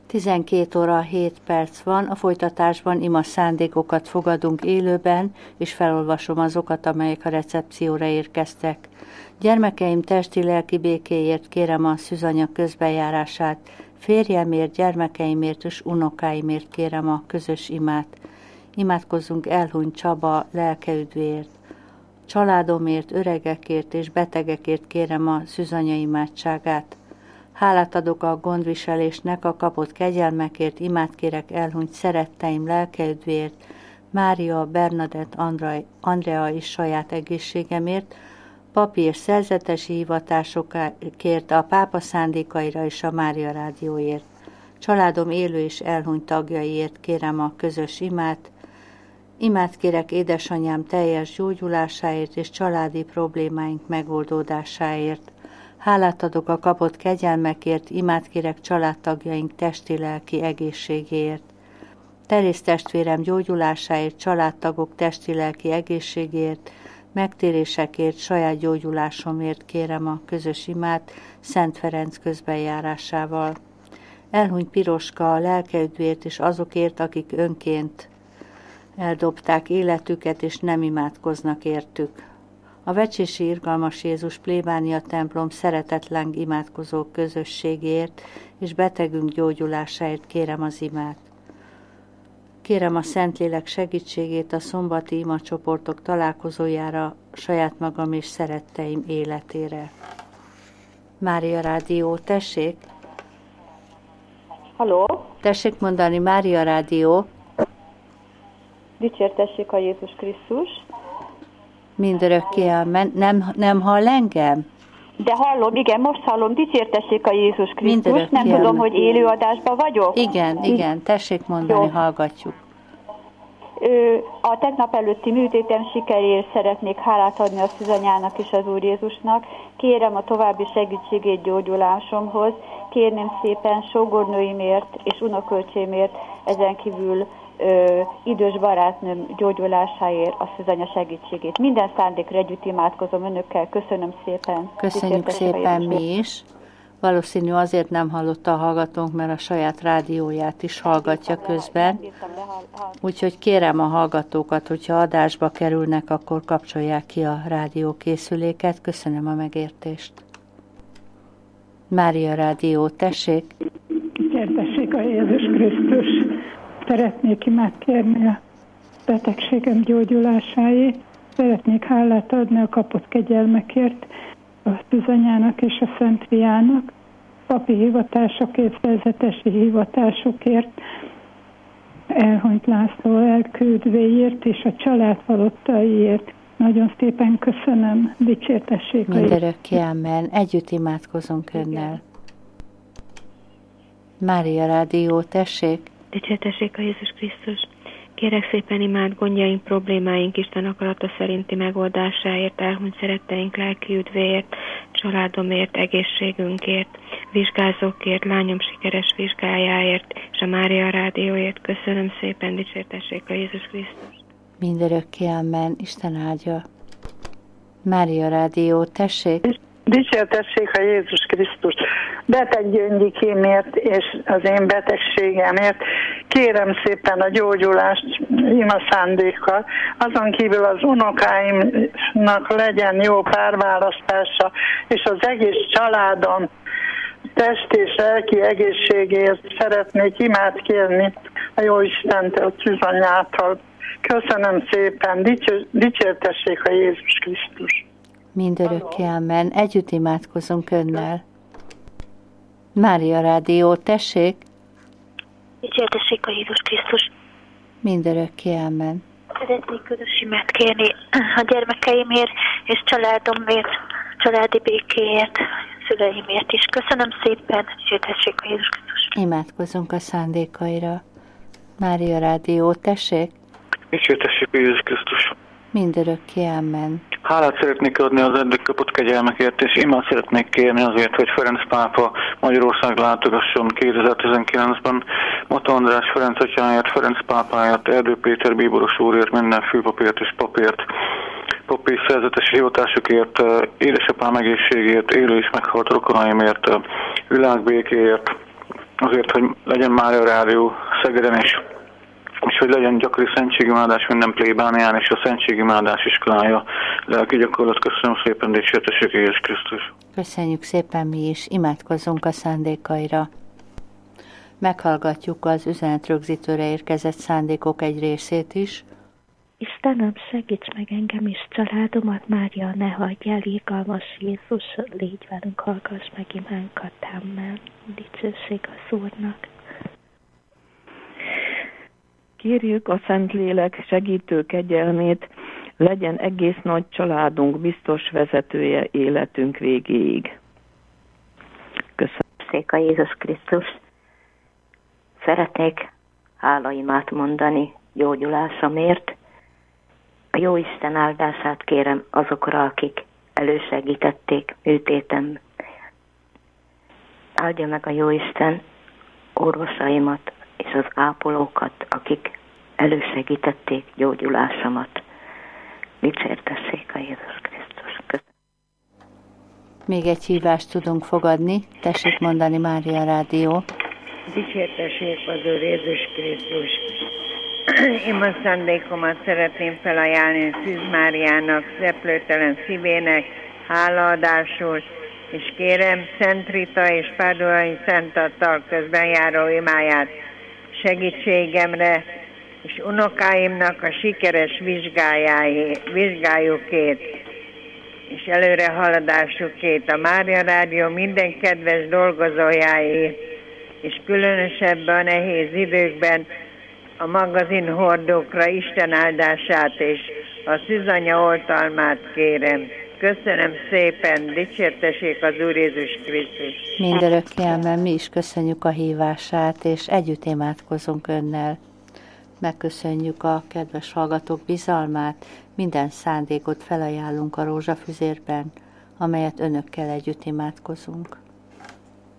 12 óra 7 perc van, a folytatásban ima szándékokat fogadunk élőben, és felolvasom azokat, amelyek a recepcióra érkeztek. Gyermekeim testi-lelki békéért kérem a szűzanya közbejárását, férjemért, gyermekeimért és unokáimért kérem a közös imát. Imádkozzunk elhunyt Csaba lelkeüdvéért. Családomért, öregekért és betegekért kérem a szűzanya imádságát. Hálát adok a gondviselésnek, a kapott kegyelmekért, imát kérek elhunyt szeretteim lelkeüdvéért, Mária, Bernadett, Andrea és saját egészségemért, papi és szerzetesi hivatásokért, a pápa szándékaira és a Mária rádióért. Családom élő és elhunyt tagjaiért kérem a közös imát. Imát kérek édesanyám teljes gyógyulásáért és családi problémáink megoldódásáért. Hálát adok a kapott kegyelmekért, imát kérek családtagjaink testi-lelki egészségéért. Terész testvérem gyógyulásáért, családtagok testi-lelki egészségéért, megtérésekért, saját gyógyulásomért kérem a közös imát Szent Ferenc közbenjárásával. Elhunyt Piroska a lelkeüdvért és azokért, akik önként eldobták életüket és nem imádkoznak értük. A Vecsési Irgalmas Jézus plébánia templom szeretetlen imádkozók közösségért és betegünk gyógyulásáért kérem az imát. Kérem a Szentlélek segítségét a szombati imacsoportok találkozójára, saját magam és szeretteim életére. Mária Rádió, tessék! Halló? Tessék mondani, Mária Rádió. Dicsértessék a Jézus Krisztus. Mindörökké amen. Nem hall engem? De hallom, igen, most hallom, dicsértessék a Jézus Krisztus. Nem tudom, hogy élőadásban vagyok. Igen, tessék mondani, jó. Hallgatjuk. A tegnap előtti műtétem sikeréért szeretnék hálát adni a szűzanyának és az Úr Jézusnak. Kérem a további segítségét gyógyulásomhoz. Kérném szépen sógornőimért és unokölcsémért, ezen kívül idős barátnőm gyógyulásáért, a szűzanya segítségét. Minden szándékra együtt imádkozom önökkel. Köszönöm szépen. Köszönjük szépen mi is. Valószínű azért nem hallotta a hallgatónk, mert a saját rádióját is hallgatja közben. Úgyhogy kérem a hallgatókat, hogyha adásba kerülnek, akkor kapcsolják ki a rádiókészüléket. Köszönöm a megértést. Mária Rádió, tessék! Kérdessék a Jézus Krisztus! Szeretnék imát kérni a betegségem gyógyulásáért. Szeretnék hálát adni a kapott kegyelmekért, a szűzanyának és a Szent Fiának, papi hivatásokért, szerzetesi hivatásokért, elhunyt László elküldvéért és a család halottaiért. Nagyon szépen köszönöm, dicsértessék a Jézus. Mindörökké amen. Együtt imádkozunk önnel. Mária Rádió, tessék! Dicsértessék a Jézus Krisztus! Kérek szépen imád gondjaink, problémáink Isten akarata szerinti megoldásáért, elhunyt szeretteink lelki üdvéért, családomért, egészségünkért, vizsgázókért, lányom sikeres vizsgájáért, és a Mária Rádióért. Köszönöm szépen, dicsértessék a Jézus Krisztus! Mindörökké amen. Isten áldja. Mária Rádió, tessék! Dicsértessék a Jézus Krisztus! Beteg gyöngyikémért és az én betegségemért kérem szépen a gyógyulást ima szándékkal. Azon kívül az unokáimnak legyen jó párválasztása, és az egész családom test és lelki egészségért szeretnék imát kérni a Jóistentől, szűzanyától. Köszönöm szépen, dicsértessék a Jézus Krisztus! Mindörökké amen. Együtt imádkozunk önnel. Mária Rádió, tessék! Dicsértessék a Jézus Krisztus! Mindörökké amen. Szeretnék közös imát kérni a gyermekeimért és családomért, családi békéért, szüleimért is. Köszönöm szépen, dicsértessék a Jézus Krisztus! Imádkozunk a szándékaira. Mária Rádió, tessék! Dicsértessék a Jézus Krisztus! Mindörökké amen. Hálát szeretnék adni az eddig kapott kegyelmekért, és imát szeretnék kérni azért, hogy Ferenc pápa Magyarország látogasson 2019-ben. Mata András Ferenc atyáért, Ferenc pápáért, Erdő Péter bíboros úrért, minden főpapért és papért, papi szerzetesi hivatásokért, édesapám egészségért, élő és meghalt rokonaimért, világbékéért, azért, hogy legyen Mária Rádió Szegeden is, és hogy legyen gyakori szentségimádás minden plébánián, és a szentségimádás iskolája lelki gyakorlat. Köszönöm szépen, dicsértessék Jézus Krisztus. Köszönjük szépen mi is, imádkozzunk a szándékaira. Meghallgatjuk az üzenetrögzítőre érkezett szándékok egy részét is. Istenem, segíts meg engem és családomat, Mária, ne hagyj el, irgalmas Jézus, légy velünk, hallgass meg imánkat, amen. Dicsőség az Úrnak. Kérjük a Szentlélek segítő kegyelmét, legyen egész nagy családunk biztos vezetője életünk végéig. Köszönöm. Széka Jézus Krisztus. Szeretnék hálaimát mondani gyógyulásomért. A Jóisten áldását kérem azokra, akik elősegítették műtétem. Áldja meg a Jóisten orvosaimat és az ápolókat, akik elősegítették gyógyulásomat. Dicsértessék a Jézus Krisztus. Köszönöm. Még egy hívást tudunk fogadni. Tessék mondani, Mária Rádió. Dicsértessék az Úr Jézus Krisztus. Én a szándékomat szeretném felajánlani Szűz Máriának, szeplőtelen szívének, hálaadásul, és kérem Szent Rita és Pádolai Szent Attal közben járó imáját segítségemre, és unokáimnak a sikeres vizsgájukét, és előrehaladásukét, a Mária Rádió minden kedves dolgozójáért, és különösebben a nehéz időkben a magazin hordókra Isten áldását és a szűzanya oltalmát kérem. Köszönöm szépen, dicsértessék az Úr Jézus Krisztus. Mindörökké amen, mi is köszönjük a hívását, és együtt imádkozunk önnel. Megköszönjük a kedves hallgatók bizalmát, minden szándékot felajánlunk a rózsafüzérben, amelyet önökkel együtt imádkozunk.